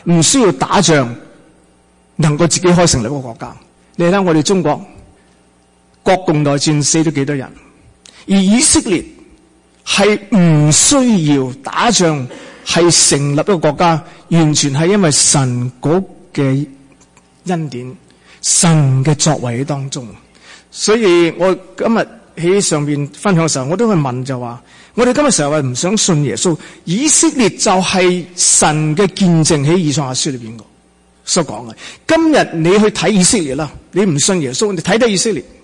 唔需要打仗，能夠自己可以成立一個國家。你睇我哋中國國共內戰死咗幾多人，而以色列係唔需要打仗，係成立一個國家，完全係因為神嗰嘅恩典，神嘅作為喺當中。所以我今日喺上邊分享嘅時候，我都去問就話，我哋今日成日話唔想信耶穌，以色列就係神嘅見證，喺以賽亞書裏邊所講嘅。今日你去睇以色列啦，你唔信耶穌，你睇睇以色列，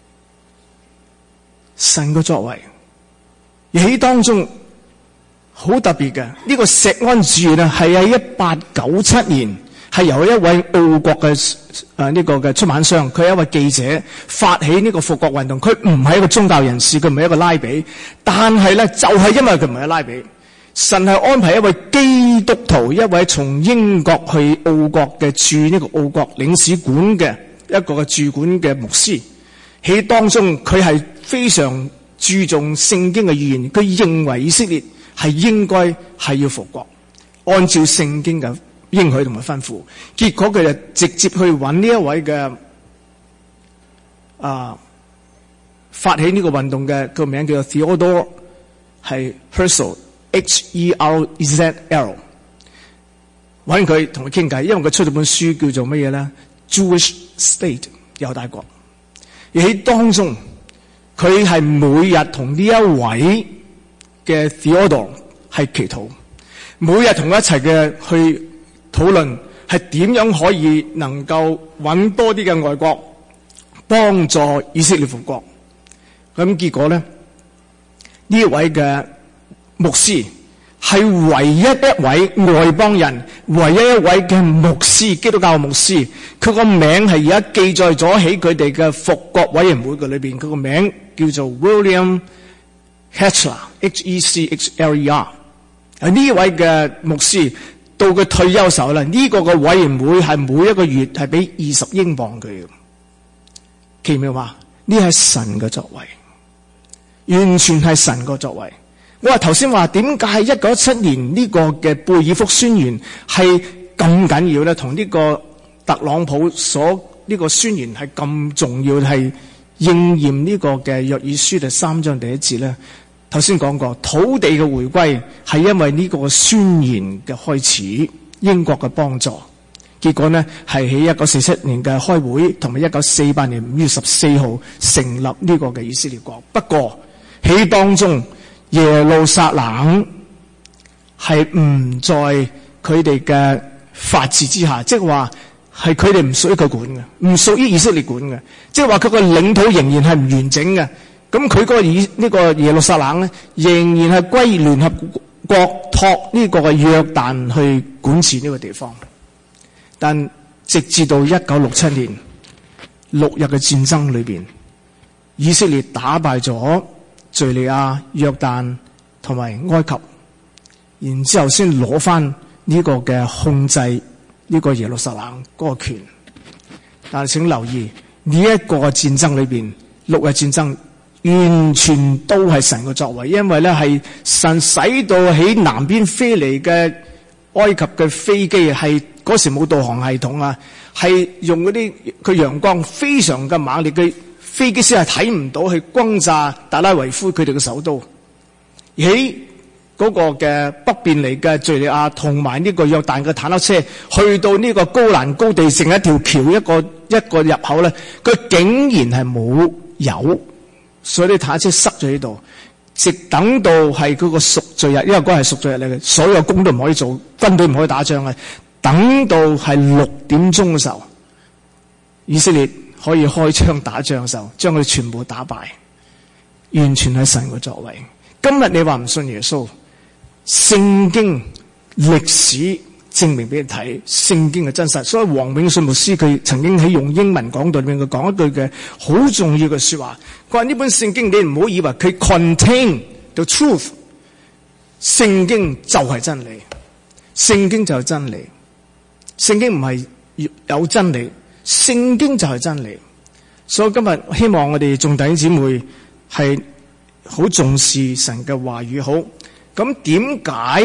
神嘅作為。而喺當中好特別嘅呢個錫安之約咧，係喺1897年係由一位澳國嘅呢個嘅出版商，佢係一位記者發起呢個復國運動。佢唔係一個宗教人士，佢唔係一個拉比，但係咧就係因為佢唔係拉比，神係安排一位基督徒，一位從英國去澳國嘅駐呢個澳國領事館嘅一個嘅駐館嘅牧師喺當中，佢係非常注重聖經嘅預言，佢認為以色列係應該係要復國，按照聖經嘅應許同埋吩咐。結果佢就直接去揾呢一位嘅發起呢個運動嘅，個名叫做 Theodore 係 Herzl H-E-R-Z-L， 揾佢同佢傾偈，因為佢出咗本書叫做乜嘢咧 Jewish State 猶大國。而喺當中佢係每日同呢一位嘅 Theodore 係祈禱，每日同佢一齊嘅去討論係點樣可以能夠揾多啲嘅外國幫助以色列復國。咁結果咧，呢一位嘅牧師係唯一一位外邦人，唯一一位嘅牧師，基督教嘅牧師。佢個名係而家記載咗喺佢哋嘅復國委員會嘅裏邊，佢個名叫做 William Hechler H-E-C-H-L-E-R。呢位嘅牧師到佢退休時候啦，呢個嘅委員會係每一個月係俾20英鎊佢嘅。奇妙話呢係神嘅作為，完全係神嘅作為。我話頭先話點解1917年呢個嘅貝爾福宣言係咁緊要咧？同呢個特朗普所呢個宣言係咁重要，係應驗呢個嘅約珥書第3章第1節咧。頭先講過土地嘅回歸係因為呢個宣言嘅開始，英國嘅幫助。結果呢係喺1947年嘅開會，同埋1948年5月14號成立呢個嘅以色列國。不過喺當中耶路撒冷係唔在佢哋嘅法治之下，即係話係佢哋唔屬於佢管嘅，唔屬於以色列管嘅，即係話佢個領土仍然係唔完整嘅。咁佢個呢個耶路撒冷咧，仍然係歸聯合國託呢個嘅約旦去管治呢個地方。但直至到1967年6日嘅戰爭裏邊，以色列打敗咗敘利亞、約旦同埋埃及，然之後先攞翻呢個嘅控制呢個耶路撒冷嗰個權。但係請留意呢一個戰爭裏邊，6日戰爭完全都係神嘅作為，因為咧係神使到喺南邊飛嚟嘅埃及嘅飛機，係嗰時冇導航系統啊，係用嗰啲佢陽光非常嘅猛烈嘅飛機師係睇唔到去轟炸特拉維夫佢哋嘅首都。而喺嗰個嘅北邊嚟嘅敘利亞同埋呢個約旦嘅坦克車去到呢個高蘭高地成一條橋一個入口咧，佢竟然係冇油。所以啲坦克車塞咗喺度，直等到係嗰個贖罪日，因為嗰係贖罪日嚟嘅，所有工都唔可以做，軍隊唔可以打仗嘅。等到係6點鐘嘅時候，以色列可以開槍打仗嘅時候，將佢全部打敗，完全係神嘅作為。今日你話唔信耶穌，聖經歷史證明俾你睇聖經嘅真實。所以黃永信牧師佢曾經喺用英文講道裏面，佢講一句嘅好重要嘅說話，佢話呢本聖經你唔好以為佢 contain the truth， 聖經就係真理，聖經就係真理，聖經唔係有真理，聖經就係真理。所以今日希望我哋眾弟兄姊妹係好重視神嘅話語。好，咁點解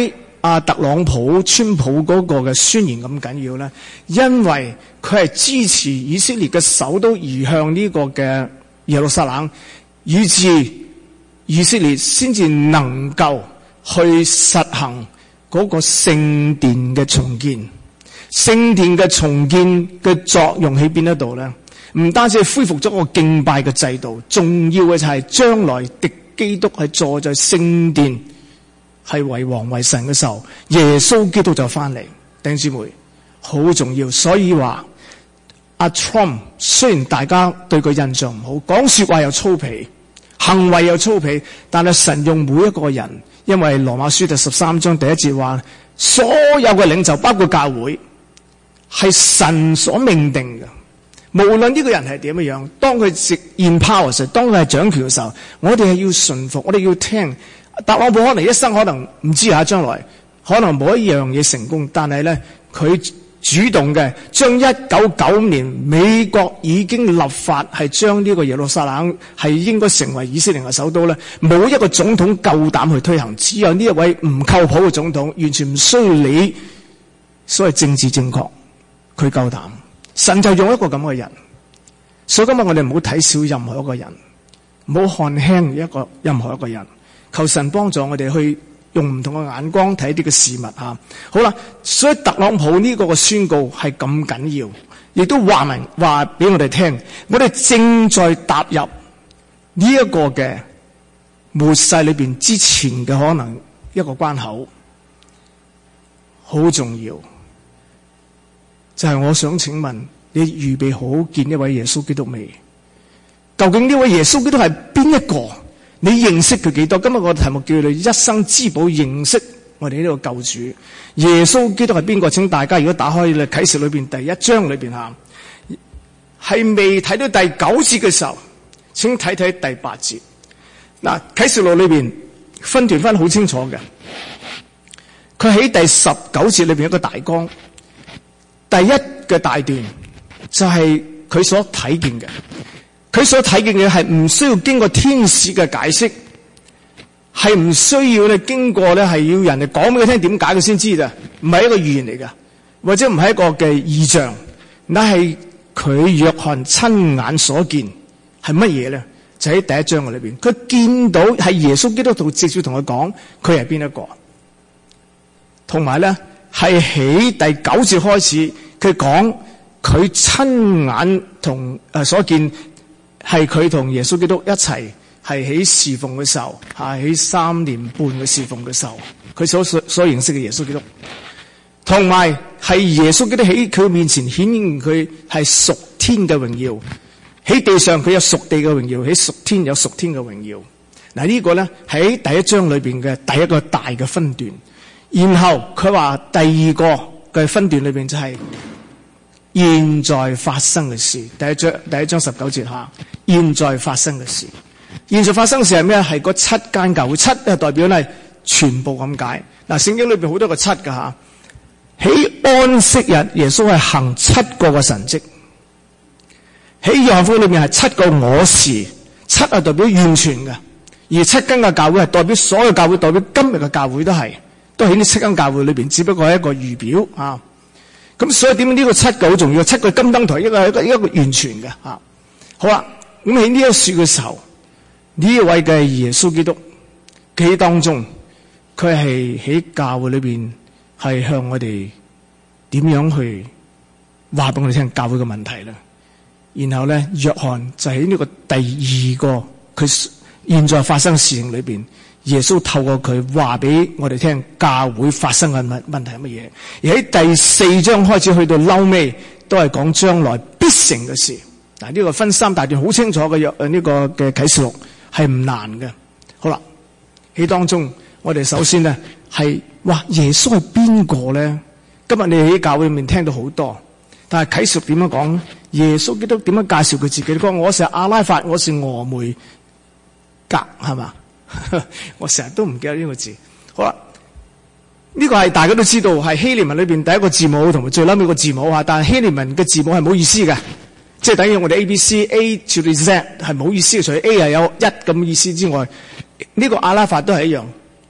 特朗普、川普嗰個嘅宣言咁緊要咧？因為佢係支持以色列嘅首都移向呢個嘅耶路撒冷，以致以色列先至能夠去實行嗰個聖殿嘅重建。聖殿嘅重建嘅作用喺邊一度咧？唔單止係恢復咗個敬拜嘅制度，重要嘅就係將來敵基督係坐在聖殿係為王為神嘅時候，耶穌基督就翻嚟。弟兄姊妹，好重要。所以話阿 Trump 雖然大家對佢印象唔好，講說話又粗鄙，行為又粗鄙，但係神用每一個人，因為羅馬書第13章第1節話，所有嘅領袖包括教會係神所命定嘅。無論呢個人係點樣，當佢食 in power 時，當佢係掌權嘅時候，我哋係要順服，我哋要聽。特朗普可能一生可能唔知下將來可能冇一樣嘢成功，但係咧佢主動嘅將1995年美國已經立法係將呢個耶路撒冷係應該成為以色列嘅首都咧，冇一個總統夠膽去推行，只有呢一位唔靠譜嘅總統，完全唔需要理所謂政治正確，佢夠膽。神就用一個咁嘅人，所以今日我哋唔好睇小任何一個人，唔好看輕任何一個人，求神幫助我哋去用唔同嘅眼光睇啲嘅事物吓。好啦，所以特朗普呢個嘅宣告係咁緊要，亦都話俾我哋聽，我哋正在踏入呢一個嘅末世裏邊之前嘅可能一個關口，好重要。就係我想請問你預備好見一位耶穌基督未？究竟呢位耶穌基督係邊一個？你認識佢幾多？今日個題目叫你一生之寶認識我哋呢個救主耶穌基督係邊個？請大家如果打開咧啟示裏邊第1章裏邊吓，係未睇到第9節嘅時候，請睇睇第8節。嗱，啟示錄裏邊分段分好清楚嘅，佢喺第19節裏邊一個大綱。第一嘅大段就係佢所睇見嘅，佢所睇見嘅係唔需要經過天使嘅解釋，係唔需要咧經過咧係要人哋講俾佢聽點解佢先知㗎，唔係一個預言嚟㗎，或者唔係一個嘅異象，但係佢約翰親眼所見係乜嘢咧？就喺第1章嘅裏邊，佢見到係耶穌基督徒直接同佢講佢係邊一個，同埋咧。係喺第9節開始，佢講佢親眼同所見，係佢同耶穌基督一齊係喺侍奉嘅時候，係喺3年半嘅侍奉嘅時候，佢所認識嘅耶穌基督，同埋係耶穌基督喺佢面前顯現佢係屬天嘅榮耀，喺地上佢有屬地嘅榮耀，喺屬天有屬天嘅榮耀。嗱，呢個咧喺第1章裏邊嘅第一個大嘅分段。然後佢話第二個嘅分段裏邊就係現在發生嘅事。第一章19節吓，現在發生嘅事。現在發生嘅事係咩？係嗰7間教會，7係代表咧全部咁解。嗱，聖經裏邊好多個7噶吓。喺安息日，耶穌係行7個嘅神蹟。喺約翰福音裏面係7個我是，7係代表完全嘅，而7間嘅教會係代表所有教會，代表今日嘅教會都喺呢7間教會裏邊，只不過係一個預表啊。咁所以點解呢個7個好重要？7個金燈台，一個完全嘅啊。好啦，咁喺呢一說嘅時候，呢一位嘅耶穌基督喺當中，佢係喺教會裏邊係向我哋點樣去話俾我哋聽教會嘅問題啦。然後咧，約翰就喺呢個第2個佢現在發生嘅事情裏邊。耶穌透過佢話俾我哋聽教會發生嘅問題係乜嘢，而喺第4章開始去到嬲尾都係講將來必成嘅事。嗱，呢個分3大段好清楚嘅呢個嘅啟示錄係唔難嘅。好啦，喺當中我哋首先咧係耶穌係邊個咧？今日你喺教會裏面聽到好多，但係啟示錄點樣講？耶穌基督點樣介紹佢自己？佢話我是阿拉法，我是俄梅格，係嘛？我成日都唔記得呢個字。好啦，呢個係大家都知道係希臘文裏邊第一個字母同埋最後尾個字母吓，但係希臘文嘅字母係冇意思嘅，即係等於我哋 A to Z 係冇意思嘅，除咗 A 係有1咁意思之外，呢個阿拉法都係一樣，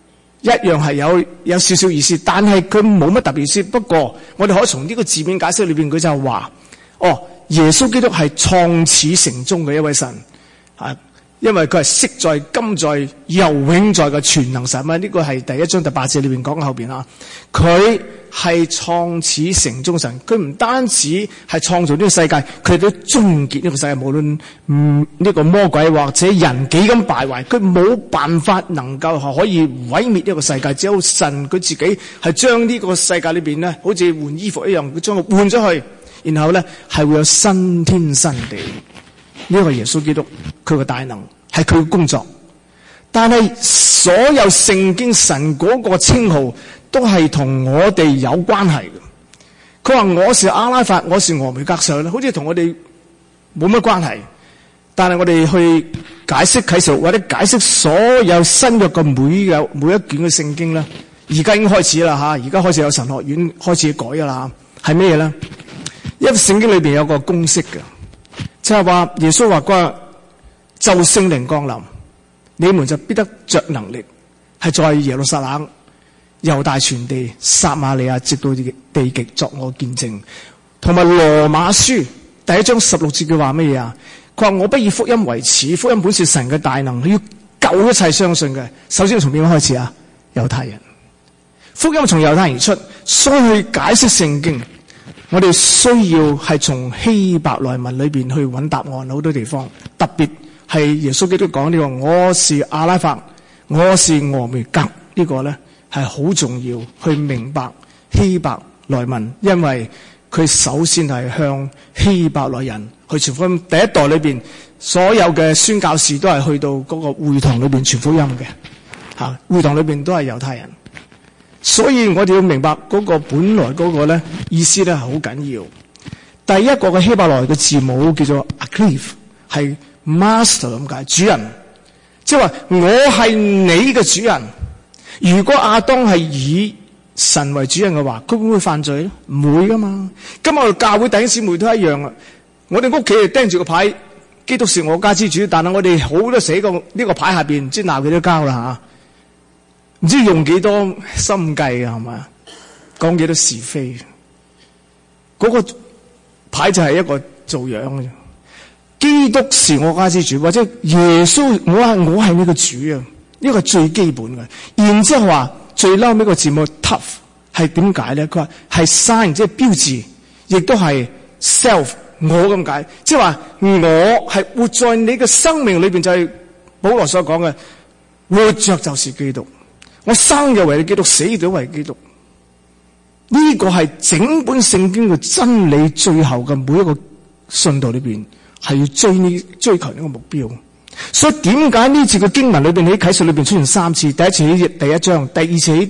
一樣係有少少意思，但係佢冇乜特別意思。不過我哋可以從呢個字面解釋裏邊，佢就話：耶穌基督係創始成終嘅一位神啊！因為佢係昔在、今在、又永在嘅全能神啊！呢個係第1章第8節裏邊講嘅後邊啊，佢係創始成終神，佢唔單止係創造呢個世界，佢都終結呢個世界。無論呢個魔鬼或者人幾咁敗壞，佢冇辦法能夠可以毀滅呢個世界。只有神佢自己係將呢個世界裏邊咧，好似換衣服一樣，佢將佢換咗去，然後咧係會有新天新地。呢個耶穌基督佢嘅大能係佢嘅工作，但係所有聖經神嗰個稱號都係同我哋有關係嘅。佢話我是阿拉法，我是俄梅格上，好似同我哋冇乜關係。但係我哋去解釋啟示錄或者解釋所有新約嘅每一卷嘅聖經咧，而家已經開始啦吓，而家開始有神學院開始改噶啦，係咩嘢咧？因為聖經裏邊有個公式嘅。就係話耶穌話過，就聖靈降臨，你們就必得着能力，係在耶路撒冷、猶大全地、撒瑪利亞直到地極作我見證。同埋羅馬書第1章16節佢話乜嘢啊？佢話我不以福音為恥，福音本是神嘅大能，要救一切相信嘅。首先從邊個開始啊？猶太人，福音從猶太人而出，所以去解釋聖經。我哋需要係從希伯來文裏邊去揾答案，好多地方，特別係耶穌基督講呢個我是阿拉法，我是俄梅格，呢個咧係好重要去明白希伯來文，因為佢首先係向希伯來人去傳福音。第一代裏邊所有嘅宣教士都係去到嗰個會堂裏邊傳福音嘅，吓，會堂裏邊都係猶太人。所以我哋要明白嗰個本來嗰個咧意思咧係好緊要。第一個嘅希伯來嘅字母叫做 Aleph， 係 master 咁解，主人。即係話我係你嘅主人。如果亞當係以神為主人嘅話，佢會唔會犯罪咧？唔會噶嘛。今日教會弟兄姊妹都一樣啊。我哋屋企係釘住個牌，基督是我家之主，但係我哋好多寫個呢個牌下邊，唔知鬧幾多交啦吓。唔知用幾多心計啊，係嘛？講幾多是非？嗰個牌就係一個做樣嘅啫。基督是我家之主，或者耶穌，我係呢個主啊，呢個係最基本嘅。然之後話最嬲尾個字母 tough 係點解咧？佢話係 sign， 即係標誌，亦都係 self 我咁解，即係話我係活在你嘅生命裏邊，就係保羅所講嘅活着就是基督。我生就為你基督，死就為基督。呢個係整本聖經嘅真理，最後嘅每一個信徒裏邊係要追求呢個目標。所以點解呢次嘅經文裏邊喺啟示裏邊出現3次？第一次喺第1章，第二次喺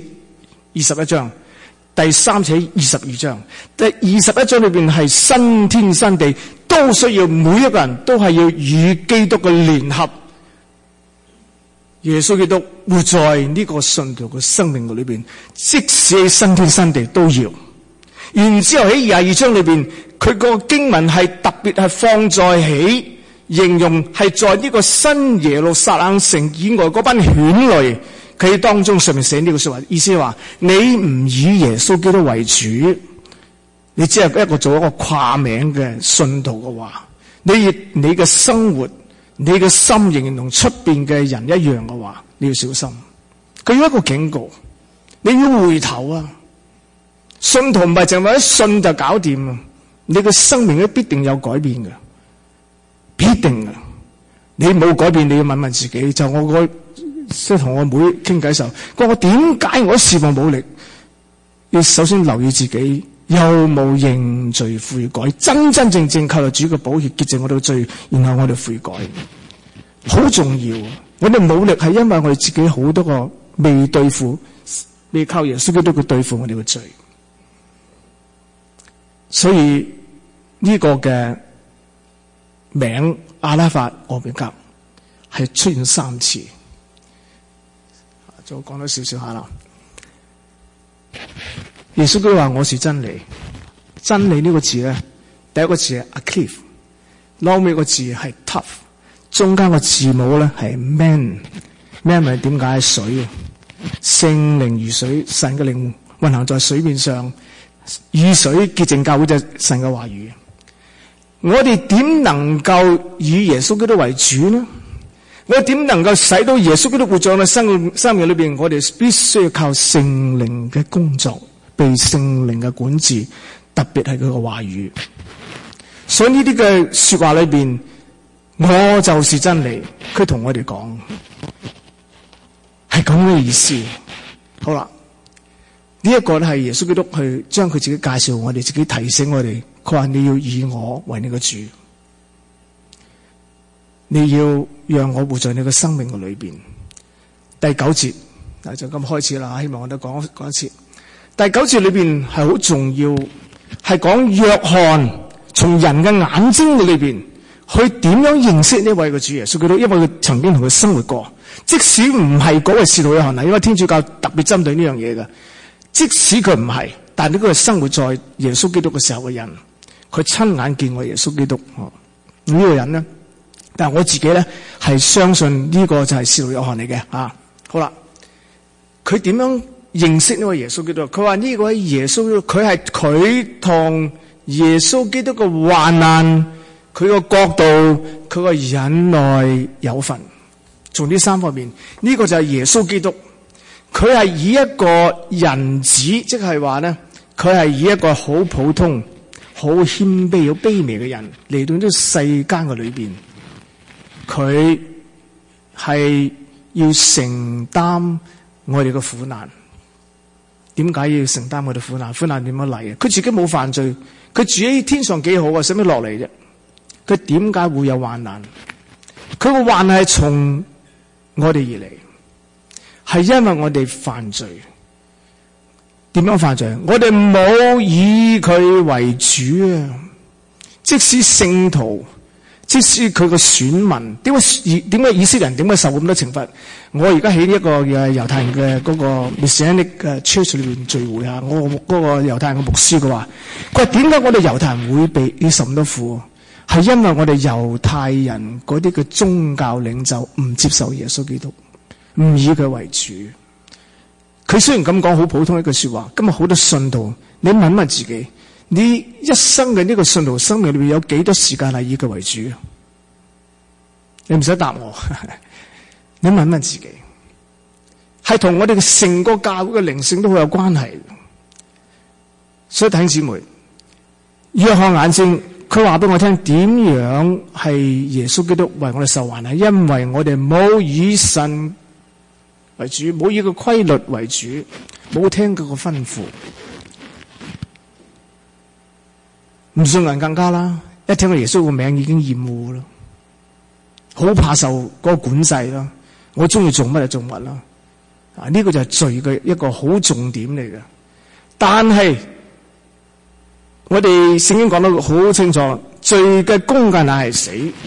21章，第三次喺22章。第21章裏邊係新天新地，都需要每一個人都係要與基督嘅聯合。耶穌基督活在呢個信徒嘅生命裏邊，即使喺新天新地都要。然之後喺22章裏邊，佢個經文係特別係放在起形容係在呢個新耶路撒冷城以外嗰班犬類，佢當中上面寫呢個說話，意思係話你唔以耶穌基督為主，你只係一個做一個跨名嘅信徒嘅話，你嘅生活，你嘅心仍然同出邊嘅人一樣嘅話，你要小心。佢要一個警告，你要回頭啊！信徒唔係淨係一信就搞掂啊！你嘅生命咧必定有改變嘅，必定嘅。你冇改變，你要問問自己。就我即係同我妹傾偈時候，我點解我侍奉冇力？要首先留意自己有冇認罪悔改，真真正正靠住主嘅寶血潔淨我哋嘅罪，然後我哋悔改，好重要。我哋冇力係因為我哋自己好多個未對付，未靠耶穌基督去對付我哋嘅罪。所以呢個嘅名阿拉法俄梅格係出現3次。再講多少少下啦。耶穌基督話我是真理，真理呢個字咧，第一個字係 Aleph， 後尾個字係 tough， 中間個字母咧係 man 係點解？水啊， 聖靈如水，神嘅靈運行在水面上，雨水潔淨教會就係神嘅話語。我哋點能夠以耶穌基督為主呢？我點能夠使到耶穌基督活在我哋生命裏邊？我哋必須要靠聖靈嘅工作，被聖靈嘅管治，特別係佢嘅話語。所以呢啲嘅說話裏邊，我就是真理。佢同我哋講係咁嘅意思。好啦，呢一個咧係耶穌基督去將佢自己介紹我哋，自己提醒我哋。佢話你要以我為你嘅主，你要讓我活在你嘅生命嘅裏邊。第9節嗱就咁開始啦，希望我都講一次。第9節裏邊係好重要，係講約翰從人嘅眼睛裏邊去點樣認識呢位嘅主耶穌基督，因為佢曾經同佢生活過。即使唔係嗰個使徒約翰啊，因為天主教特別針對呢樣嘢嘅。即使佢唔係，但係呢個係生活在耶穌基督嘅時候嘅人。佢親眼見過耶穌基督，呢個人咧，但係我自己咧係相信呢個就係使徒約翰嚟嘅啊。好啦，佢點樣認識呢位耶穌基督？佢話呢位耶穌基督，佢係佢同耶穌基督嘅患難，佢個角度，佢個忍耐有份。從呢3方面，呢個就係耶穌基督。佢係以一個人子，即係話咧，佢係以一個好普通、好謙卑、好卑微嘅人嚟到呢個世間嘅裏邊，佢係要承擔我哋嘅苦難。點解要承擔我哋苦難？苦難點樣嚟啊？佢自己冇犯罪，佢住喺天上幾好啊，使乜落嚟啫？佢點解會有患難？佢個患難係從我哋而嚟，係因為我哋犯罪。點樣犯罪？我哋冇以佢為主啊！即使聖徒，即使佢個選民，點解以色列人點解受咁多懲罰？我而家喺呢一個猶太人嘅嗰個 Messianic 嘅 Church 裏邊聚會啊，我嗰個猶太人嘅牧師佢話點解我哋猶太人會被受咁多苦？係因為我哋猶太人嗰啲嘅宗教領袖唔接受耶穌基督，唔以佢為主。佢雖然咁講好普通一句說話，今日好多信徒，你問問自己，你一生嘅呢個信徒生命裏面有幾多時間係以佢為主？你唔使答我，你問問自己，係同我哋嘅成個教會嘅靈性都好有關係。所以弟兄姊妹，約翰眼睛，佢話俾我聽點樣係耶穌基督為我哋受患難，因為我哋冇以神為主，冇以個規律為主，冇聽佢個吩咐。唔信人更加啦，一聽到耶穌個名已經厭惡啦，好怕受嗰個管制啦。我中意做乜就做乜啦。呢個就係罪嘅一個好重點嚟嘅。但係我哋聖經講得好清楚，罪嘅工價乃係死，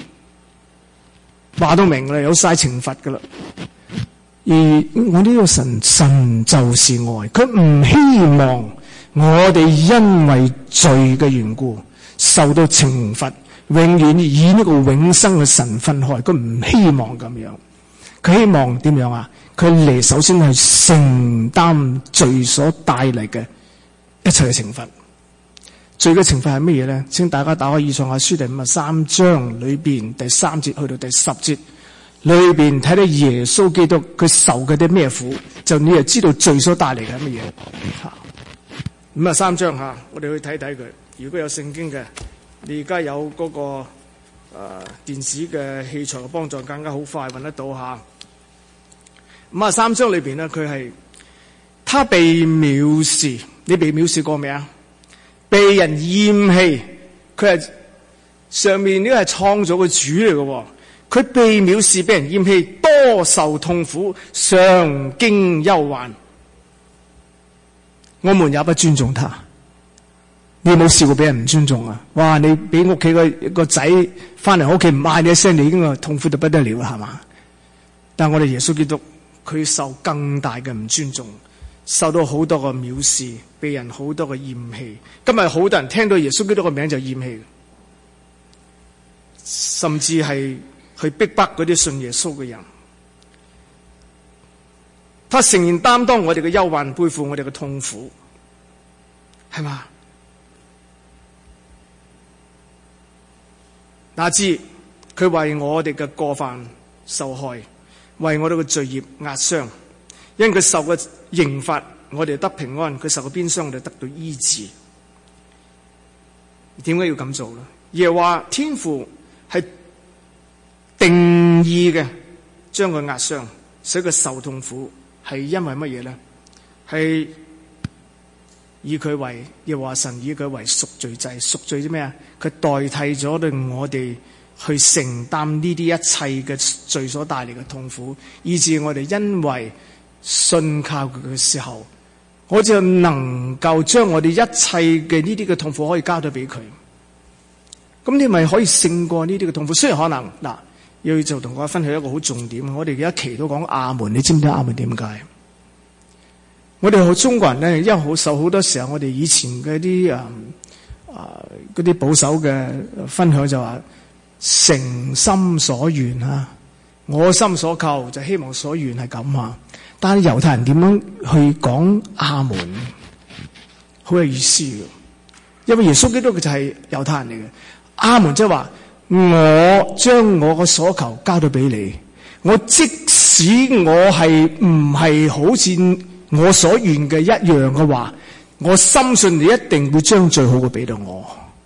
話到明啦，有晒懲罰噶啦。而我呢個神就是愛，佢唔希望我哋因為罪嘅緣故受到懲罰，永遠以呢個永生嘅神分開。佢唔希望咁樣，佢希望點樣啊？佢嚟首先係承擔罪所帶嚟嘅一切嘅懲罰。罪嘅懲罰係乜嘢咧？請大家打開以賽亞書第53章裏邊第3節去到第10節。裏邊睇到耶穌基督佢受嘅啲咩苦，就你就知道罪所帶嚟嘅係乜嘢。53章吓，我哋去睇睇佢。如果有聖經嘅，你而家有嗰個電子嘅器材嘅幫助，更加好快揾得到吓。53章裏邊咧，佢係他被藐視，你被藐視過未啊？被人厭棄，佢係上面呢個係創造嘅主嚟嘅。佢被藐視，被人厭棄，多受痛苦，常經憂患。我們也不尊重他。你有冇試過俾人唔尊重啊？哇！你俾屋企個仔翻嚟屋企唔嗌你一聲，你已經痛苦到不得了啦，係嘛？但係我哋耶穌基督，佢受更大嘅唔尊重，受到好多個藐視，被人好多個厭棄。今日好多人聽到耶穌基督個名就厭棄，甚至係去逼迫嗰啲信耶穌嘅人。 他誠然擔當我哋嘅憂患，背負我哋嘅痛苦，係嘛？哪知佢為我哋嘅過犯受害，為我哋嘅罪孽壓傷，因佢受嘅刑罰，我哋得平安；佢受嘅鞭傷，我哋得到醫治。點解要咁做呢？耶和華天父係定義嘅，將佢壓傷，使佢受痛苦，係因為乜嘢呢？係以佢為耶和華神，以佢為贖罪祭。贖罪啲咩啊？佢代替咗令我哋去承擔呢啲一切嘅罪所帶嚟嘅痛苦，以致我哋因為信靠佢嘅時候，我就能夠將我哋一切嘅呢啲嘅痛苦可以交到俾佢。咁你咪可以勝過呢啲嘅痛苦。雖然可能嗱，要就同大家分享一個好重點，我哋而家祈禱講阿門，你知唔知阿門點解？我哋中國人咧，因為好受好多時候，我哋以前嘅啲嗰啲保守嘅分享就話誠心所願啊，我心所求就希望所願係咁啊。但係猶太人點樣去講阿門，好有意思嘅，因為耶穌基督佢就係猶太人嚟嘅。阿門即係話我將我個所求交到俾你，我即使我係唔係好似我所願嘅一樣嘅話，我深信你一定會將最好嘅俾到我。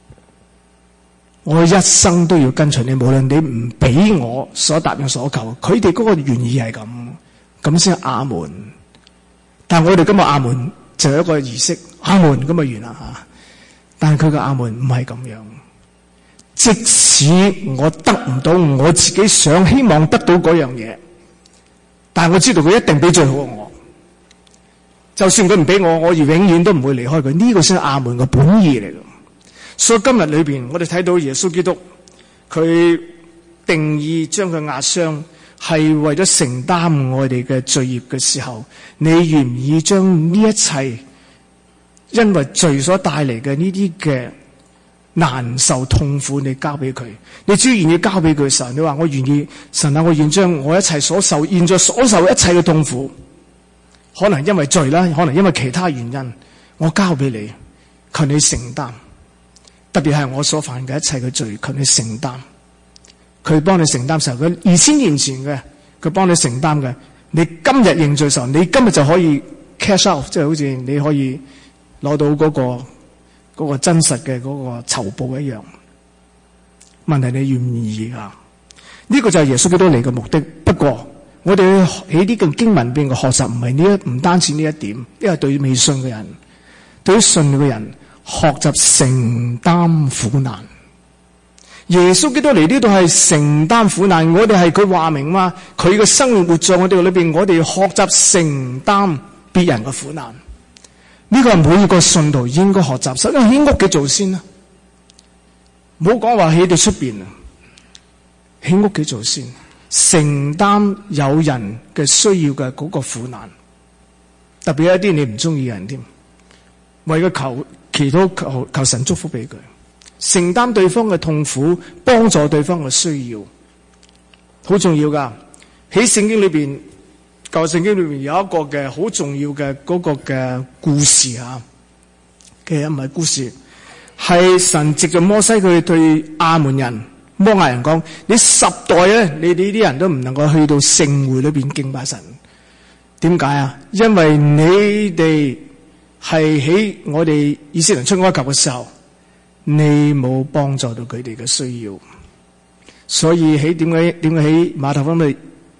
我一生都要跟隨你，無論你唔俾我所答應所求。佢哋嗰個原意係咁先阿門。但係我哋今日阿門就有一個儀式，阿門咁啊完啦吓。但係佢嘅阿門唔係咁樣。即使我得唔到我自己想希望得到嗰樣嘢，但係我知道佢一定俾最好嘅我。就算佢唔俾我，我永遠都唔會離開佢。呢個先係阿門嘅本意嚟嘅。所以今日裏邊，我哋睇到耶穌基督，佢定義將佢壓傷，係為咗承擔我哋嘅罪孽嘅時候，你願唔願意將呢一切因為罪所帶嚟嘅呢啲嘅難受痛苦，你交俾佢？你只要願意交俾佢嘅時候，你話我願意，神啊，我願將我一切所受，現在所受一切嘅痛苦，可能因為罪啦，可能因為其他原因，我交俾你，求你承擔。特別係我所犯嘅一切嘅罪，求你承擔。佢幫你承擔時候，佢2000年前嘅，佢幫你承擔嘅。你今日認罪時候，你今日就可以 cash out， 即係好似你可以攞到嗰個真實嘅嗰個酬報一樣。問題你願唔願意啊？呢個就係耶穌基督嚟嘅目的。不過我哋喺呢個經文邊嘅學習唔係唔單止呢一點，因為對未信嘅人，對於信嘅人。學習承擔苦難，耶穌基督嚟呢度係承擔苦難，我哋係佢話明嘛，佢嘅生命活在我哋裏邊，我哋要學習承擔別人嘅苦難。呢個係每一個信徒應該學習，首先喺屋企做先啦，唔好講話喺度出邊啊，喺屋企做先，承擔有人嘅需要嘅嗰個苦難，特別有一啲你唔中意嘅人添，為佢祈禱求神祝福俾佢，承擔對方嘅痛苦，幫助對方嘅需要，好重要噶。喺聖經裏邊，舊聖經裏邊有一個嘅好重要嘅嗰個嘅故事啊，其實唔係故事，係神藉着摩西佢對亞門人、摩亞人講：你10代咧，你哋呢啲人都唔能夠去到聖會裏邊敬拜神。點解啊？因為你哋係喺我哋以色列人出埃及嘅時候，你冇幫助到佢哋嘅需要，所以喺點解喺馬太福音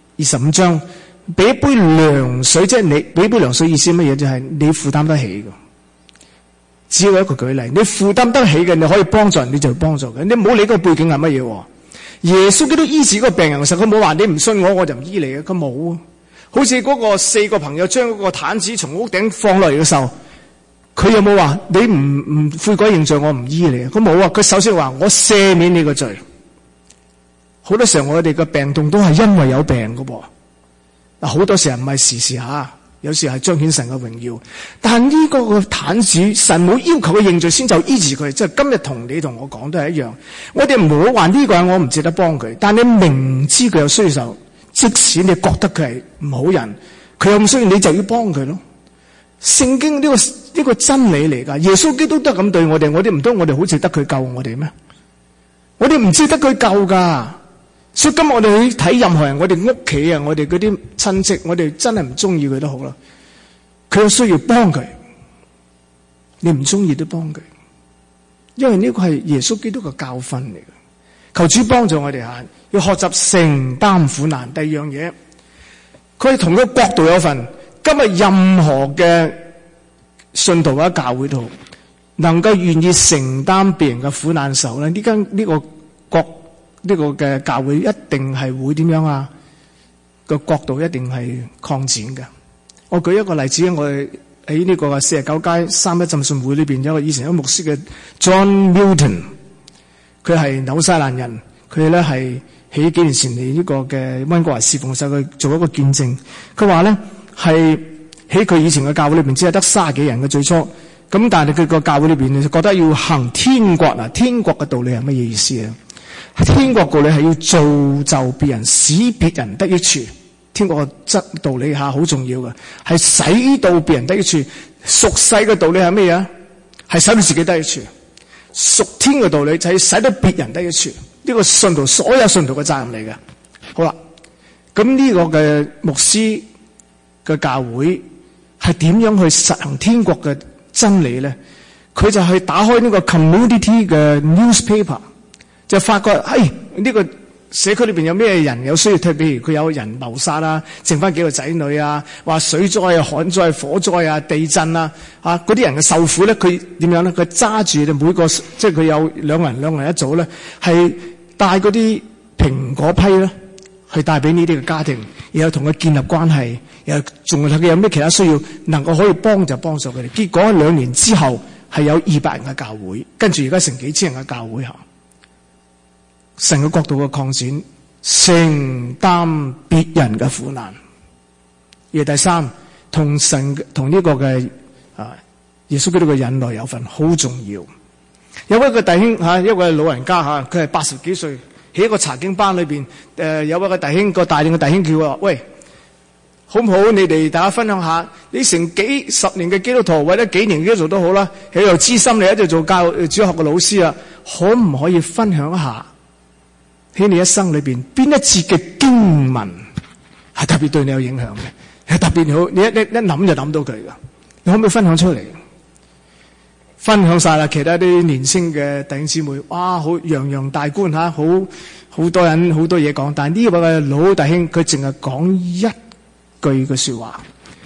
25章俾一杯涼水，即係你俾杯涼水意思乜嘢？就係你負擔得起嘅。只有一個舉例，你負擔得起嘅，你可以幫助人，你就幫助佢。你唔好理個背景係乜嘢。耶穌基督醫治嗰個病人嘅時候，佢冇話你唔信我就唔醫你嘅，佢冇。好似嗰個4個朋友將嗰個毯子從屋頂放落嚟嘅時候，佢有冇話你唔悔改認罪，我唔醫你？佢冇啊！佢首先話我赦免你個罪。好多時候我哋嘅病痛都係因為有病㗎噃。嗱，好多時候唔係時時吓，有時係彰顯神嘅榮耀。但係呢個毯子，神冇要求佢認罪先就醫治佢，即係今日同你同我講都係一樣。我哋唔好話呢個人我唔值得幫佢，但你明知佢有需要，即使你覺得佢係唔好人， 佢有咁需要，你就要幫佢咯。聖經呢個真理嚟噶，耶穌基督都咁對我哋，我哋唔通我哋好值得佢救我哋咩？我哋唔值得佢救噶。所以今日我哋去睇任何人，我哋屋企啊，我哋嗰啲親戚，我哋真係唔中意佢都好啦，佢有需要幫佢，你唔中意都幫佢，因為呢個係耶穌基督嘅教訓嚟嘅。求主幫助我哋吓，要學習承擔苦難。第二樣嘢，佢係同個國度有份。今日任何嘅信徒或者教會度，能夠願意承擔別人嘅苦難嘅時候咧，呢個國呢個嘅教會一定係會點樣啊？個國度一定係擴展嘅。我舉一個例子，我哋喺呢個49街三一浸信會裏邊有一個以前一個牧師嘅 John Milton， 佢係紐西蘭人，佢咧係喺幾年前嚟呢個嘅溫哥華侍奉，佢做一個見證。佢話咧係喺佢以前嘅教會裏邊只係得30幾人嘅最初，咁但係佢個教會裏邊就覺得要行天國啊，天國嘅道理係乜嘢意思啊？天國道理係要造就別人，使別人得益處。天國嘅道理下好重要嘅，係使到別人得益處。屬世嘅道理係咩嘢？係使到自己得益處。屬天嘅道理就係使到別人得益處。呢個信徒所有信徒嘅責任嚟嘅。好啦，咁呢個嘅牧師嘅教會係點樣去實行天國嘅真理咧？佢就去打開呢個 community 嘅 newspaper， 就發覺呢個社區裏邊有咩人有需要，譬如佢有人謀殺啦，剩翻幾個仔女啊，話水災啊、旱災、火災啊、地震啊，嗰啲人嘅受苦咧，佢點樣咧？佢揸住每個，即係佢有兩個人一組咧，係帶嗰啲蘋果批咧，去帶俾呢啲嘅家庭，然後同佢建立關係，然後仲睇佢有咩其他需要，能夠可以幫就幫助佢哋。結果2年之後係有200人嘅教會，跟住而家成幾千人嘅教會吓。神嘅國度嘅擴展，承擔別人嘅苦難。而第三，同呢個嘅耶穌基督嘅忍耐有份，好重要。有一個弟兄一位老人家佢係80幾歲，喺一個查經班裏邊，有一個弟兄，個帶領嘅弟兄叫我話：喂，好唔好？你哋大家分享下，你成幾十年嘅基督徒，或者幾年嘅基督徒都好啦，喺度資深，你喺度做主學嘅老師啊，可唔可以分享一下？喺你一生裏邊，邊一節嘅經文係特別對你有影響嘅，係特別好，你一諗就諗到佢噶。你可唔可以分享出嚟？分享晒啦，其他啲年輕嘅弟兄姊妹，哇，好洋洋大觀吓，好多人好多嘢講。但係呢位嘅老弟兄，佢淨係講一句嘅說話，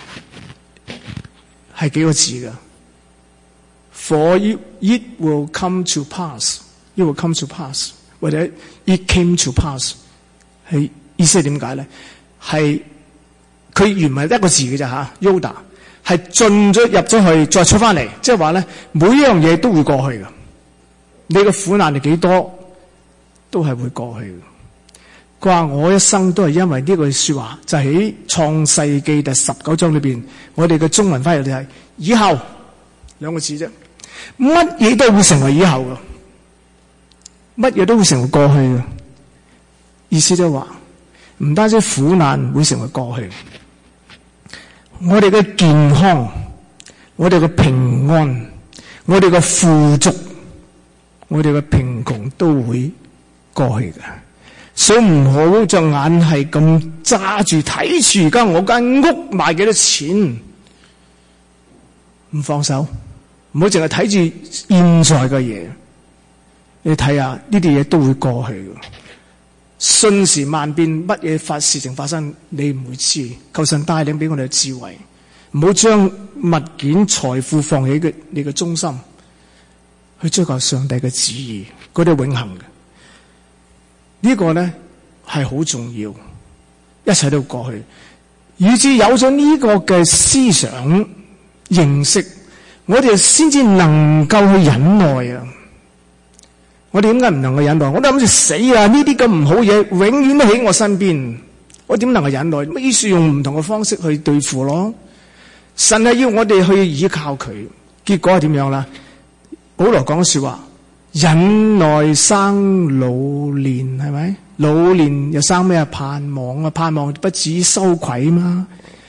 係幾個字噶 ？For it will come to pass, it will come to pass。或者 it came to pass， 係意思係點解咧？係佢原文係一個字嘅咋吓 Yoda 係進咗入咗去，再出翻嚟，即係話咧，每一樣嘢都會過去嘅。你嘅苦難係幾多，都係會過去嘅。佢話我一生都係因為呢句說話，就喺創世記第19章裏邊，我哋嘅中文翻譯就係以後兩個字啫，乜嘢都會成為以後嘅。乜嘢都會成為過去嘅，意思就係話，唔單止苦難會成為過去，我哋嘅健康、我哋嘅平安、我哋嘅富足、我哋嘅貧窮都會過去嘅。所以唔好隻眼係咁揸住睇住，而家我間屋賣幾多錢，唔放手，唔好淨係睇住現在嘅嘢。你睇下呢啲嘢都會過去嘅，瞬時萬變，乜嘢事情發生你唔會知。求神帶領俾我哋嘅智慧，唔好將物件財富放喺你嘅中心，去追求上帝嘅旨意，嗰啲永恆嘅。呢個咧係好重要，一切都過去，以至有咗呢個嘅思想認識，我哋先至能夠去忍耐啊！我哋點解唔能夠忍耐？我都諗住死啊！呢啲咁唔好嘢，永遠都喺我身邊，我點能夠忍耐？乜意思？用唔同嘅方式去對付咯。神係要我哋去依靠佢，結果係點樣啦？保羅講說話，忍耐生老練，係咪？老練又生咩啊？盼望啊！盼望不至羞愧嘛。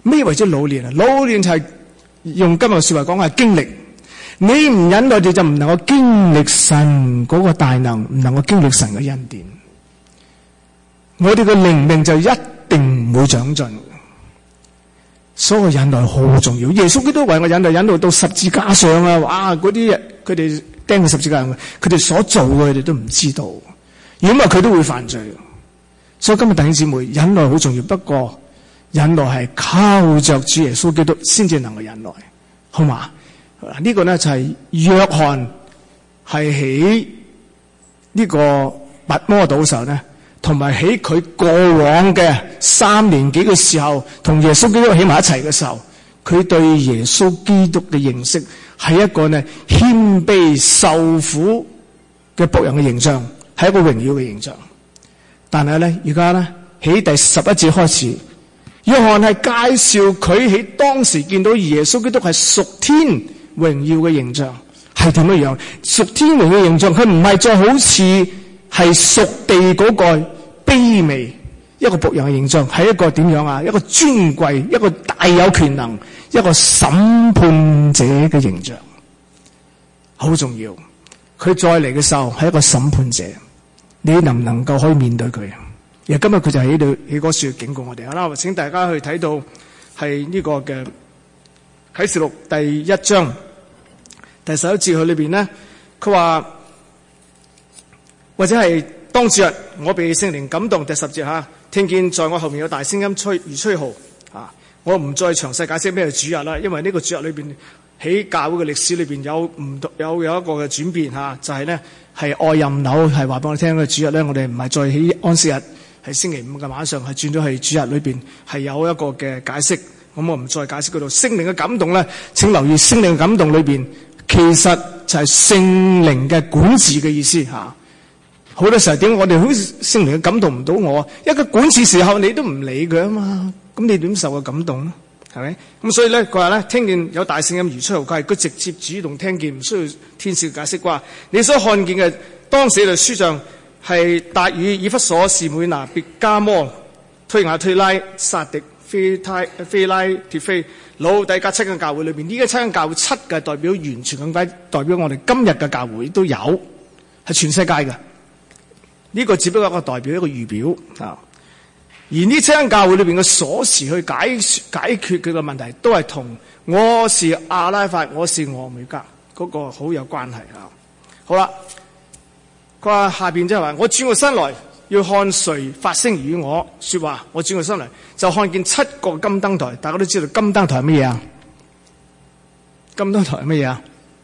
咩為之老練啊？老練就係用今日嘅說話講係經歷。你唔忍耐，你就唔能夠經歷神嗰個大能，唔能夠經歷神嘅恩典。我哋嘅靈命就一定唔會長進。所以忍耐好重要。耶穌基督為我忍耐到十字架上啊！哇，嗰啲佢哋釘喺十字架上，佢哋所做嘅佢哋都唔知道。如果唔係佢都會犯罪。所以今日弟兄姊妹，忍耐好重要。不過忍耐係靠着主耶穌基督先至能夠忍耐，好嘛？呢個咧就係約翰係喺呢個拔摩島時候咧，同埋喺佢過往嘅3年幾嘅時候，同耶穌基督喺埋一齊嘅時候，佢對耶穌基督嘅認識係一個呢謙卑受苦嘅僕人嘅形象，係一個榮耀嘅形象。但係咧，而家咧喺第11節開始，約翰係介紹佢喺當時見到耶穌基督係屬天榮耀嘅形象，係點樣樣？屬天榮耀嘅形象，佢唔係再好似係屬地嗰個卑微一個僕人嘅形象，係一個點樣啊？一個尊貴，一個大有權能，一個審判者嘅形象，好重要。佢再嚟嘅時候係一個審判者，你能唔能夠可以面對佢？而今日佢就喺度喺嗰處警告我哋。好啦，請大家去睇到係呢個嘅啟示錄第1章第11節佢裏邊咧，佢話或者係當主日我被聖靈感動，第10節吓，聽見在我後面有大聲音如吹號啊！我唔再詳細解釋咩係主日啦，因為呢個主日裏邊喺教會嘅歷史裏邊有一個嘅轉變吓，就係咧係愛任紐係話俾我聽嘅主日咧，我哋唔係再喺安息日，喺星期5嘅晚上係轉咗去主日裏邊係有一個嘅解釋。咁我唔再解釋嗰度聖靈嘅感動咧，請留意聖靈嘅感動裏邊其實就係聖靈嘅管治嘅意思吓。好多時候點解我哋好似聖靈嘅感動唔到我？一個管治時候你都唔理佢啊嘛，咁你點受個感動咧？係咪？咁所以咧佢話咧，聽見有大聲音如吹號，佢直接主動聽見，唔需要天使解釋啩。你所看見嘅當寫在書上係達爾、以弗所、士每拿、別加摩、推雅推拉、撒迪、非拉鐵非、老底嘉7間教會裏邊，呢7間教會7嘅代表完全咁解，代表我哋今日嘅教會都有，係全世界嘅。呢個只不過一個代表，一個預表啊。而呢7間教會裏邊嘅鎖匙去解決佢嘅問題，都係同我是阿拉法，我是俄梅戛嗰個好有關係啊。好啦，佢話下邊即係話，我轉過身來要看誰發聲與我說話。我轉過身嚟就看見7個金燈台。大家都知道金燈台係乜嘢啊？金燈台係乜嘢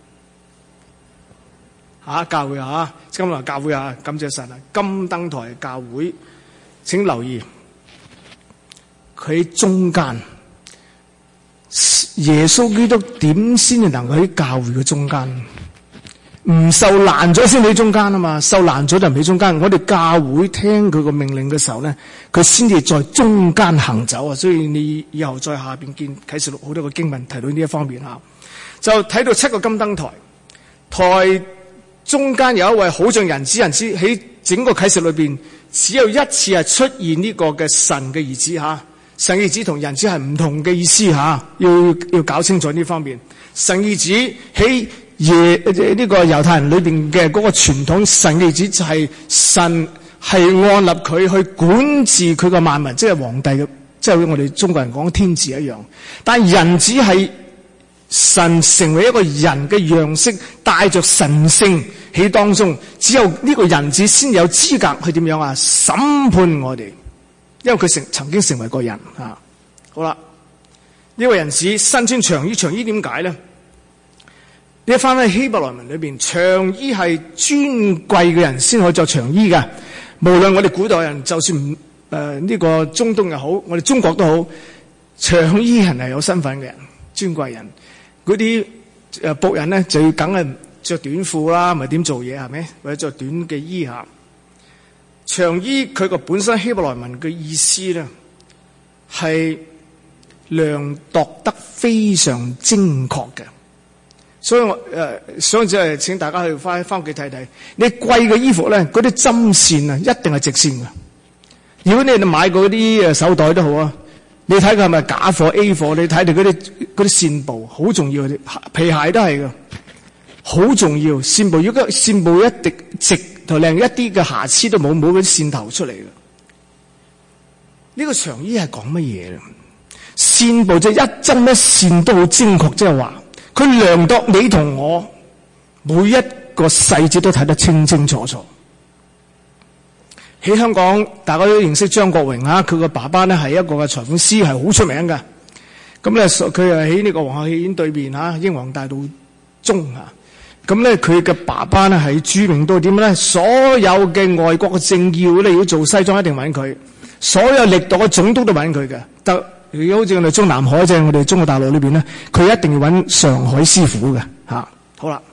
啊？教會啊，金燈台教會啊，感謝神啊！金燈台教會，請留意佢喺中間。耶穌基督點先至能夠喺教會嘅中間？唔受攔咗先喺中間啊嘛，受攔咗就唔喺中間。我哋教會聽佢個命令嘅時候咧，佢先至在中間行走啊。所以你以後再下邊見啟示錄好多個經文提到呢一方面吓，就睇到7個金燈台，台中間有一位好像人子，喺整個啟示裏邊只有一次係出現呢個嘅神嘅兒子吓。神兒子同人子係唔同嘅意思吓，要搞清楚呢方面。神兒子喺呢個猶太人裏邊嘅嗰個傳統，神兒子就係神係按立佢去管治佢個萬民，即係皇帝嘅，即係我哋中國人講天子一樣。但係人子係神成為一個人嘅樣式，帶着神性喺當中，只有呢個人子先有資格去點樣啊審判我哋，因為佢曾經成為過人啊。好啦，呢位人子身穿長衣，長衣點解咧？你翻喺希伯來文裏邊，長衣係尊貴嘅人先可以着長衣嘅。無論我哋古代人，就算呢個中東又好，我哋中國都好，長衣人係有身份嘅人，尊貴人。嗰啲僕人咧就要梗係着短褲啦，唔係點做嘢係咪？或者着短嘅衣下。長衣佢個本身希伯來文嘅意思咧係量度得非常精確嘅。所以我想只係請大家去翻屋企睇睇，你貴嘅衣服咧，嗰啲針線啊，一定係直線嘅。如果你哋買過嗰啲手袋都好啊， 你睇佢係咪假貨 A 貨？你睇佢嗰啲線布好重要，皮鞋都係㗎，好重要。線布如果線布一滴直頭靚，一啲嘅瑕疵都冇嗰啲線頭出嚟嘅。呢個長衣係講乜嘢咧？線布就一針一線都好精確，即係話佢量度你同我每一個細節都睇得清清楚楚。喺香港，大家都認識張國榮啊，佢個爸爸咧係一個嘅裁縫師，係好出名嘅。咁咧，佢係喺呢個皇后戲院對面嚇，英皇大道中嚇。咁咧，佢嘅爸爸咧係著名到點咧？所有嘅外國嘅政要咧要做西裝，一定揾佢。所有歷代嘅總督都揾佢嘅。得，如果好似我哋中南海，即係我哋中國大陸裏邊咧，佢一定要揾上海師傅嘅嚇。好啦。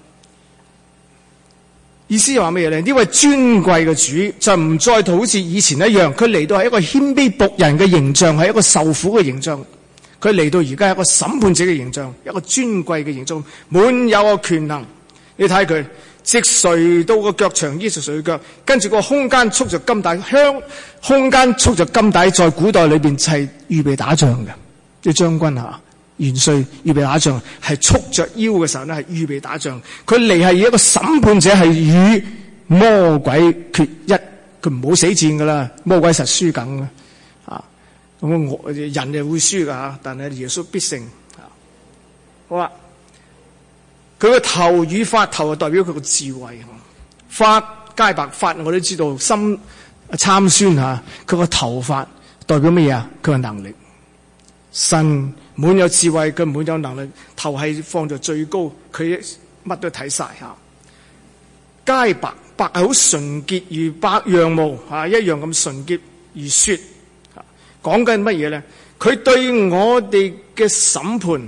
意思係話咩嘢咧？呢位尊貴嘅主就唔再好似以前一樣，佢嚟到係一個謙卑僕人嘅形象，係一個受苦嘅形象。佢嚟到而家係一個審判者嘅形象，一個尊貴嘅形象，滿有個權能。你睇佢直垂到個腳長衣就垂腳，跟住個空間束着金帶，空間束着金帶，在古代裏邊係預備打仗嘅，啲將軍嚇。元帥預備打仗，係束着腰嘅時候咧，係預備打仗。佢嚟係以一個審判者，係與魔鬼決一，佢唔好死戰噶啦，魔鬼實輸緊嘅，咁人就會輸噶吓，但係耶穌必勝。好啦，佢個頭與髮，頭就代表佢個智慧，髮皆白，髮我都知道參孫吓，佢個頭髮代表乜嘢啊？佢個能力，神。滿有智慧，佢滿有能力，頭係放在最高，佢乜都睇晒吓。皆白，白係好純潔如白羊毛吓，一樣咁純潔如雪。講緊乜嘢咧？佢對我哋嘅審判，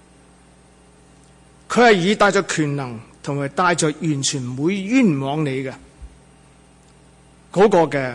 佢係以帶着權能，同埋帶着完全唔會冤枉你嘅嗰個嘅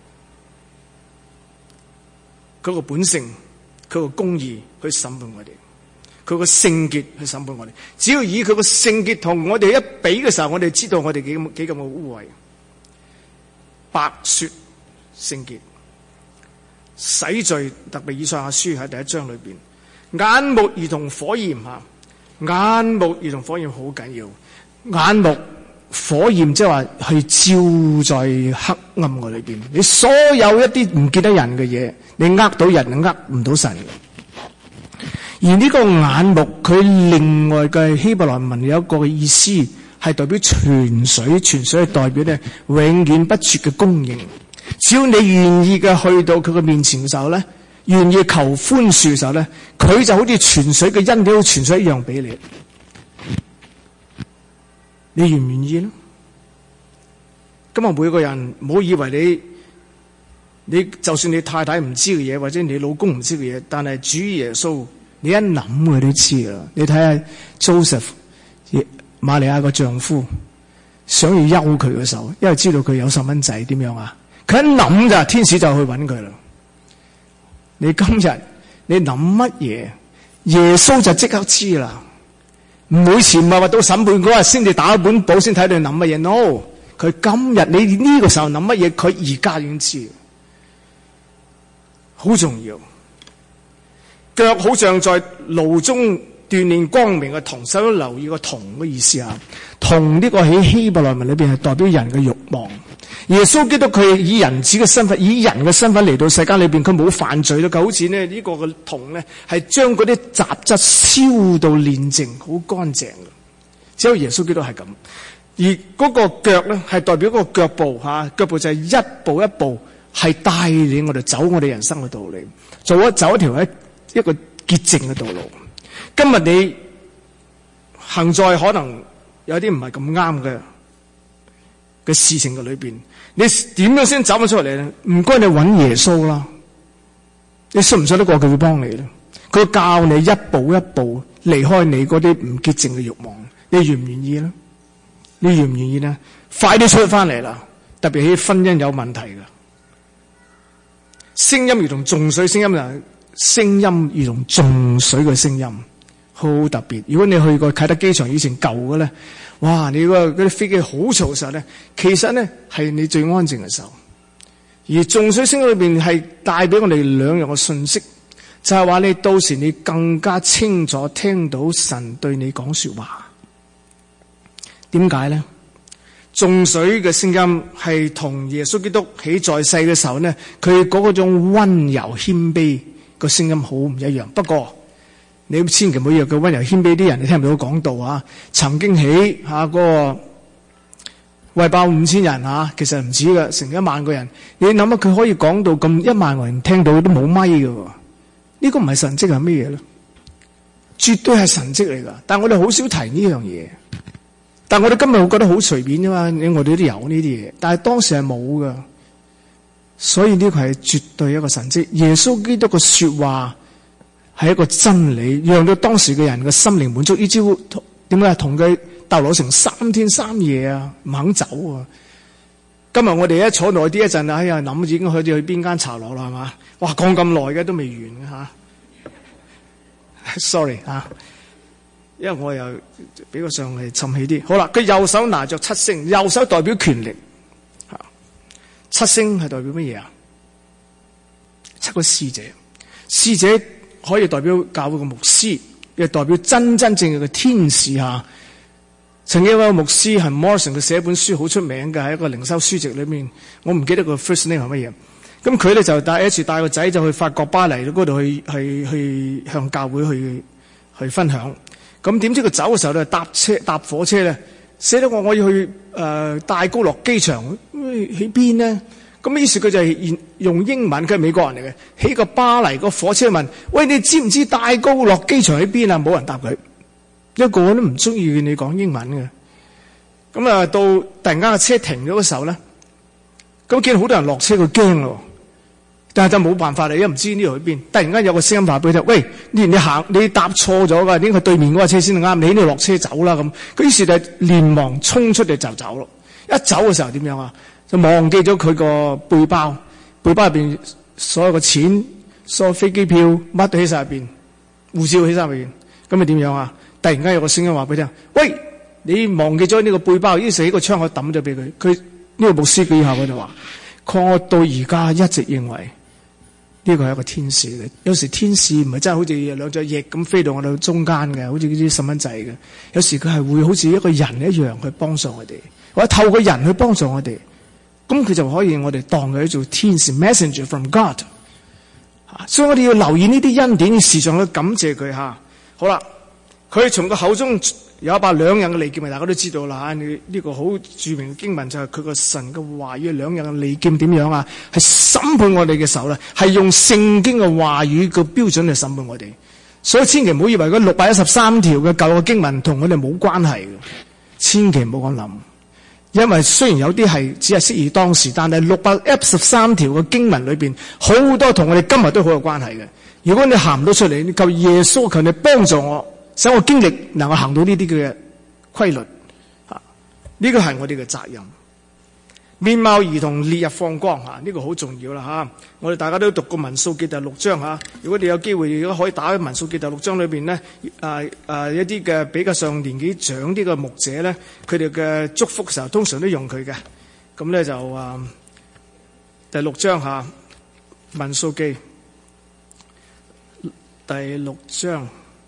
嗰個本性。佢個公義去審判我哋，佢個聖潔去審判我哋。只要以佢個聖潔同我哋一比嘅時候，我哋知道我哋幾咁嘅污穢。白雪聖潔，洗罪，特別以賽亞書喺第一章裏邊，眼目如同火焰吓，眼目如同火焰好緊要。眼目火焰即係話係照在黑暗嘅裏邊，你所有一啲唔見得人嘅嘢，你呃到人，呃唔到神嘅。而呢個眼目，佢另外嘅希伯來文有一個嘅意思，係代表泉水，泉水係代表咧永遠不絕嘅供應。只要你願意嘅去到佢嘅面前嘅時候咧，願意求寬恕嘅時候咧，佢就好似泉水嘅恩典，泉水一樣俾你。你願唔願意咧？今日每個人唔好以為你就算你太太唔知嘅嘢，或者你老公唔知嘅嘢，但係主耶穌你一諗佢都知啦。你睇下 Joseph 瑪利亞個丈夫想要休佢嘅時候，因為知道佢有細蚊仔，點樣啊？佢一諗咋，天使就去揾佢啦。你今日你諗乜嘢，耶穌就即刻知啦。唔會前唔係話到審判嗰日先至打一本簿先睇你諗乜嘢 ，no， 佢今日你呢個時候諗乜嘢，佢而家已經知，好重要。腳好像在爐中鍛煉光明嘅銅，首先留意個銅嘅意思啊。銅呢個喺希伯來文裏邊係代表人嘅慾望。耶穌基督佢以人子嘅身份，以人嘅身份嚟到世間裏邊，佢冇犯罪咯。好似呢個嘅銅咧，係將嗰啲雜質燒到煉淨，好乾淨嘅。只有耶穌基督係咁。而嗰個腳咧，係代表嗰個腳步吓，腳步就係一步一步係帶領我哋走我哋人生嘅道理，走一條一個潔淨嘅道路。今日你行在可能有啲唔係咁啱嘅事情嘅裏邊，你點樣先走得出嚟咧？唔該你揾耶穌啦，你信唔信得過佢會幫你咧？佢教你一步一步離開你嗰啲唔潔淨嘅慾望，你願唔願意咧？你願唔願意咧？快啲出翻嚟啦！特別喺婚姻有問題嘅，聲音如同眾水，聲音如同眾水嘅聲音，好特別。如果你去過啟德機場以前舊嘅咧，哇！你嗰啲飛機好嘈嘅時候咧，其實咧係你最安靜嘅時候。而眾水聲裏邊係帶俾我哋兩樣嘅信息。 就係話你到時你更加清楚聽到神對你講說話。點解咧？眾水嘅聲音係同耶穌基督起在世嘅時候咧，佢嗰種溫柔謙卑個聲音好唔一樣。不過你千祈唔好以為佢溫柔謙卑啲人，你聽唔到講道啊！曾經起嗰個餵飽5000人其實唔止㗎，成1萬個人。你諗下佢可以講到咁1萬個人聽到都冇咪㗎，呢個唔係神蹟係咩嘢咧？絕對係神蹟嚟㗎。但係我哋好少提呢樣嘢。但係我哋今日會覺得好隨便啫嘛，我哋都有呢啲嘢。但係當時係冇㗎，所以呢個係絕對一個神蹟。耶穌基督嘅說話係一個真理，讓到當時嘅人嘅心靈滿足。呢招點解同佢逗留成3天3夜啊？唔肯走啊！今日我哋一坐耐啲一陣，哎呀諗已經去邊間茶樓啦，係嘛？哇，講咁耐嘅都未完嘅吓。Sorry 因為我又比較上係沉氣啲。好啦，佢右手拿着7星，右手代表權力。7星係代表乜嘢啊？7個使者，使者可以代表教會嘅牧師，亦代表真真正正嘅天使吓。曾經有一個牧師係 Morrison， 佢寫一本書好出名嘅，喺一個靈修書籍裏面，我唔記得個 first name 係乜嘢。咁佢咧就帶個仔就去法國巴黎嗰度去向教會去分享。咁點知佢走嘅時候咧，搭火車咧，寫到我要去戴高樂機場，喺邊呢？咁於是佢就係用英文，佢係美國人嚟嘅，喺個巴黎個火車問：喂，你知唔知戴高樂機場喺邊啊？冇人答佢，一個都唔中意你講英文嘅。咁到突然間個車停咗嘅時候咧，咁見到好多人落車，佢驚咯。但係就冇辦法啦，因為唔知呢度去邊。突然間有個聲音話俾佢聽：喂，你搭錯咗㗎，應該對面嗰個車先啱，你呢度落車走啦咁。佢於是就連忙衝出嚟就走咯。一走嘅時候點樣啊？就忘記咗佢個背包入邊所有嘅錢、所有飛機票乜都喺晒入邊，護照喺晒入邊。咁咪點樣啊？突然間有個聲音話俾佢聽：喂，你忘記咗呢個背包，於是喺個窗口抌咗俾佢。佢呢個牧師舉下佢就話：我到而家一直認為呢個係一個天使嘅。有時天使唔係真係好似兩隻翼咁飛到我哋中間嘅，好似呢啲細蚊仔嘅。有時佢係會好似一個人一樣去幫助我哋，或者透過人去幫助我哋。咁佢就可以我哋當佢做天使 messenger from God。所以我哋要留意呢啲恩典，時常去感謝佢吓。好啦，佢從個口中有一把兩刃嘅利劍，大家都知道啦。呢個好著名嘅經文就係佢個神嘅話語，兩刃嘅利劍點樣啊？係審判我哋嘅手啦，係用聖經嘅話語嘅標準嚟審判我哋。所以千祈唔好以為嗰613條嘅舊嘅經文同我哋冇關係嘅，千祈唔好咁諗。因為雖然有啲係只係適宜當時，但係613條嘅經文裏邊好多同我哋今日都好有關係嘅。如果你行唔到出嚟，你求耶穌，求你幫助我，使我經歷能夠行到呢啲嘅規律。呢個係我哋嘅責任。面貌如同烈日放光，呢個好重要啦。我哋大家都讀過民數記第6章。如果你有機會，如果可以打開民數記第6章裏邊呢，一啲嘅比較上年紀長啲嘅牧者咧，佢哋嘅祝福時候通常都用佢嘅。咁咧就第6章民數記第6章。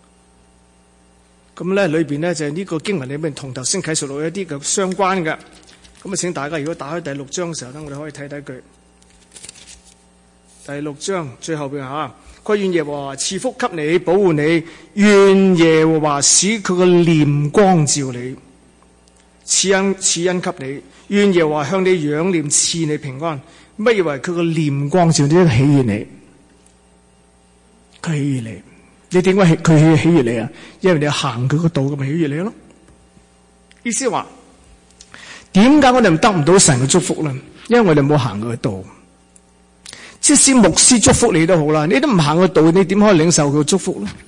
咁咧裏邊咧就係呢個經文裏邊同頭先啟示錄有一啲嘅相關嘅。咁請大家如果打開第6章嘅時候咧，我哋可以睇睇佢第6章最後邊佢願耶和華賜福給你，保護你；願耶和華使佢嘅臉光照你，賜恩給你；願耶和華向你仰臉，賜你平安。乜以為佢嘅臉光照你，喜悅你？佢喜悅你，你點解佢喜悅你啊？因為你行佢個道，咁咪喜悅你咯。意思話，點解我哋得唔到神嘅祝福咧？因為我哋冇行佢嘅道。即使牧師祝福你都好啦，你都唔行個道，你點可以領受佢嘅祝福咧？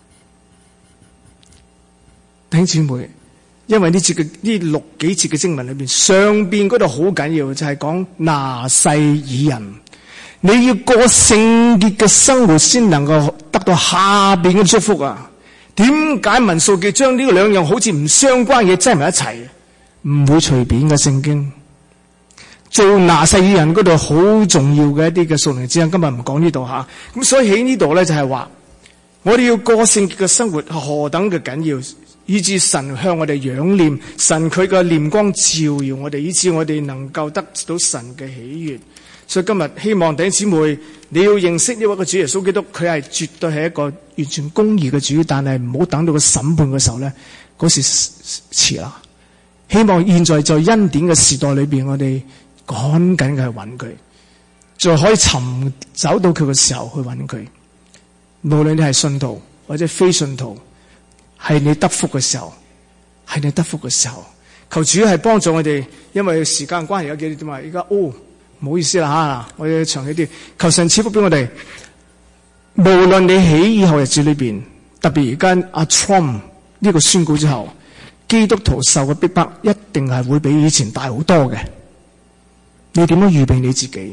弟兄姊妹，因為呢6幾節嘅經文裏邊，上邊嗰度好緊要，就係講拿細耳人，你要過聖潔嘅生活先能夠得到下邊嘅祝福啊！點解民數記將呢個兩樣好似唔相關嘅嘢擠埋一齊？唔會隨便嘅聖經。 做拿細耳人嗰度好重要嘅一啲嘅屬靈指引，今日唔講呢度吓。咁所以喺呢度咧就係話，我哋要過聖潔嘅生活何等嘅緊要，以致神向我哋仰念，神佢嘅臉光照耀我哋，以致我哋能夠得到神嘅喜悅。所以今日希望弟兄姊妹，你要認識呢位嘅主耶穌基督，佢係絕對係一個完全公義嘅主，但係唔好等到個審判嘅時候咧，嗰時遲啦。希望現在在恩典嘅時代裏邊，我哋趕緊嘅去揾佢，再可以尋找到佢嘅時候去揾佢。無論你係信徒或者非信徒，係你得福嘅時候，係你得福嘅時候，求主係幫助我哋。因為時間關係，有幾點啊？而家唔好意思啦吓，我要長氣啲。求神賜福俾我哋。無論你喺以後日子裏邊，特別而家阿 Trump 呢個宣告之後，基督徒受嘅逼迫一定係會比以前大好多嘅。你點樣預備你自己？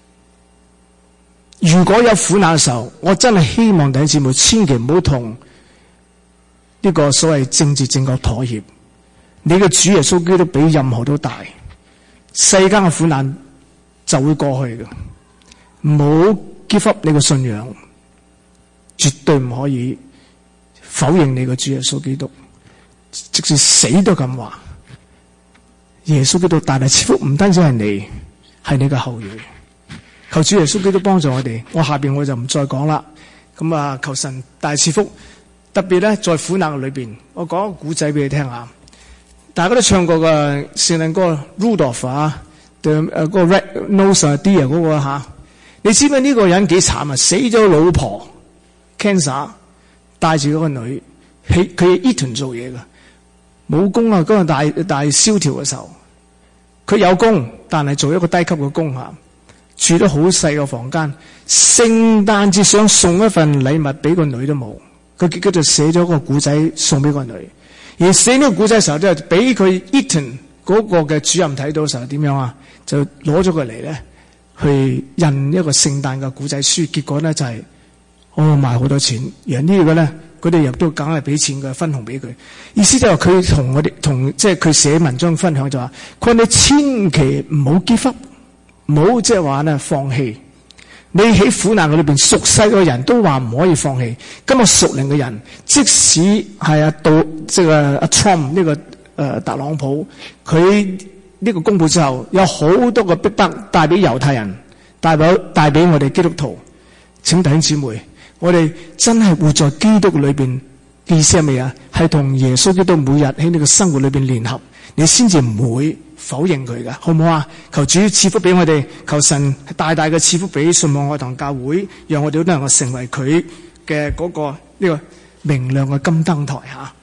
如果有苦難嘅時候，我真係希望弟兄姊妹千祈唔好同呢個所謂政治正確妥協。你嘅主耶穌基督比任何都大，世間嘅苦難就會過去嘅。唔好 give up 你嘅信仰，絕對唔可以否認你嘅主耶穌基督，直至死都咁話。耶穌基督大大賜福，唔單止係你，係你嘅後裔。求主耶穌基督幫助我哋。我下邊我就唔再講啦。咁啊，求神大賜福。特別咧，在苦難裏邊，我講個古仔俾你聽下。大家都唱過嘅聖誕歌 Rudolph 啊，嗰個 Red Nose Deer 嗰個吓。你知唔知呢個人幾慘啊？死咗老婆 cancer， 帶住嗰個女，佢喺 Eton 做嘢㗎，冇工啊！嗰個大蕭條嘅時候，佢有工，但係做一個低級嘅工吓。住得好細個房間，聖誕節想送一份禮物俾個女都冇，佢結果就寫咗個古仔送俾個女。而寫呢個古仔嘅時候，就俾佢 Eton 嗰個嘅主任睇到嘅時候，點樣啊？就攞咗佢嚟咧，去印一個聖誕嘅古仔書。結果咧就係賣好多錢。而呢個咧，佢哋亦都梗係俾錢嘅，分紅俾佢。意思就係佢同我哋即係佢寫文章分享就話，佢話你千祈唔好 give up。唔好即係話咧放棄，你喺苦難嘅裏邊，屬世嘅人都話唔可以放棄。今日屬靈嘅人，即使係即係阿 Trump 呢個特朗普，佢呢個公布之後，有好多個逼迫帶俾猶太人，帶俾我哋基督徒。請弟兄姊妹，我哋真係活在基督裏邊，意思係咩啊？係同耶穌基督每日喺你嘅生活裏邊聯合，你先至唔會否認佢嘅，好唔好啊？求主賜福俾我哋，求神大大嘅賜福俾信望愛堂教會，讓我哋都能夠成為佢嘅嗰個呢個明亮嘅金燈台吓。